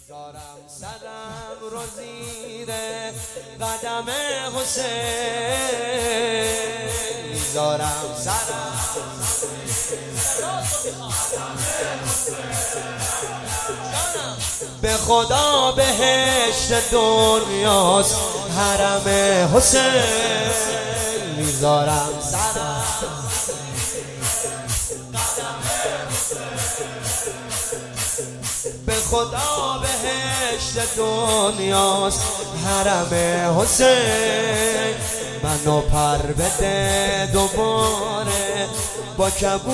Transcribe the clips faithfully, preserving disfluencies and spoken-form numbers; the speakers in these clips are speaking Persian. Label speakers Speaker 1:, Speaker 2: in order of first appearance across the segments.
Speaker 1: میذارم سرم رو زیر قدم حسین، میذارم سرم به خدا بهشت دنیاست حرم حسین، میذارم سرم به خدا بهشت دنیاست حرم حسین، منو پر بده دوباره با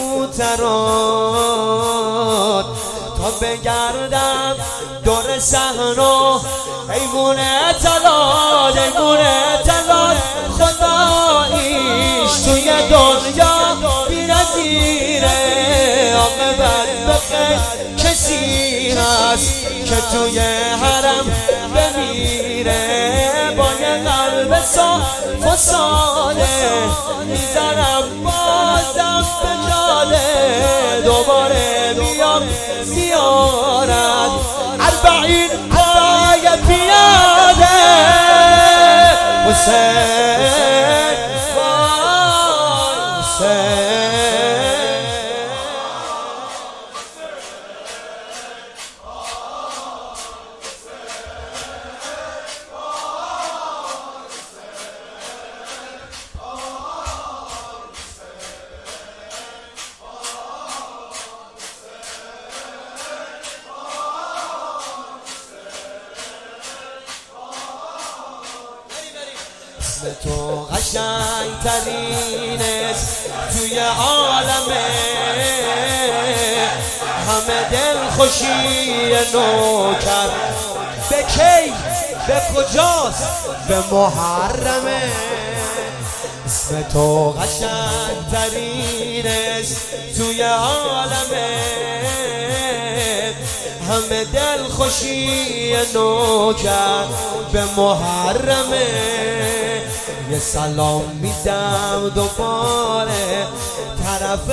Speaker 1: کبوترات تا بگردم دور صحرا ایمون اطلال ایمون اطلال خداییش توی دنیا بی‌نظیره، عاقبت بخیر کسی هست که توی حرم بمیره، با یه قلب صاف و صالح میذارم بازم به جاله، دوباره بیام میارد اربعین پای پیاده حسین حسین. اسم تو قشنگ ترین اسم توی عالمه، همه دل خوشی نوکر به کی به کجاست به محرمه، اسم تو قشنگ ترین اسم توی عالمه، همه دل خوشی نوکر به محرمه، یه سلام میدم دوباره طرف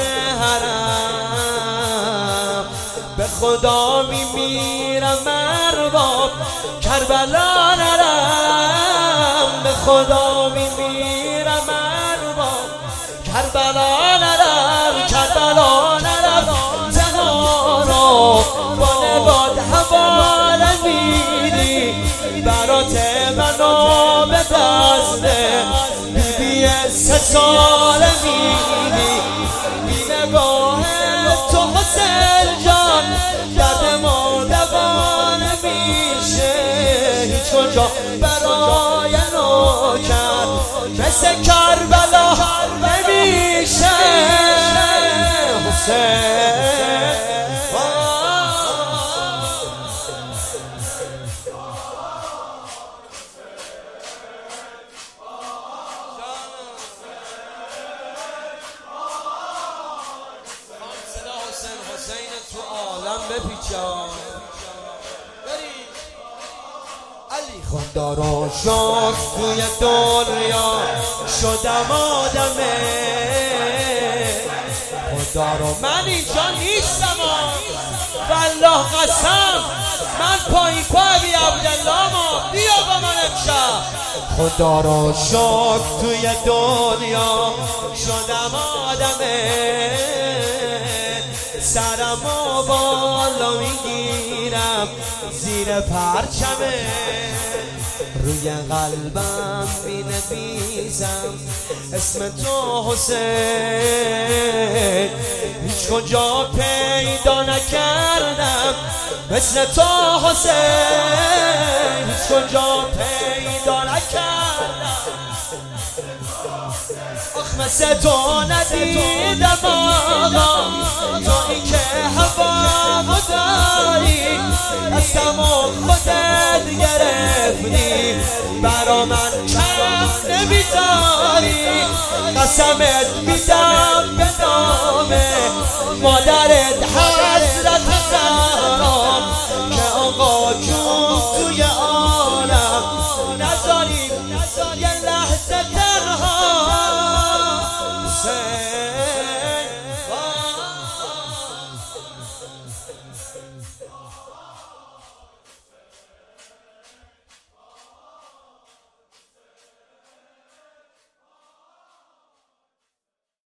Speaker 1: حرم، به خدا میمیرم ارباب کربلا نرم، به خدا میمیرم ارباب کربلا نرم، کربلا نرم جهانو با نباد حواله میری، برات منو به دسته بیبی سه ساله میری، بی نگاه تو حسین جان درد ما دوانه میشه، هیچ کجا برای نوکر مثل کربلا نمیشه حسین. حسین تو عالم بپیچان علی خدا رو شکر توی دنیا شدم آدمه، خدا رو من اینجا نیستم والله قسم، من پایین پای عبدالله ما بیا با من امشب، خدا رو شکر توی دنیا شدم آدمه، سرمو بالا میگیرم زیر پرچمه، روی قلبم بینویسم اسم تو حسین، هیچ کجا پیدا نکردم مثل تو حسین، هیچ کجا پیدا نکردم آخ مثل تو ندیدم آقا، تویی که هوا داری دستم و خودت گرفتی، برا من کم نمیذاری، قسمت میدم به نام مادرت حضرت زن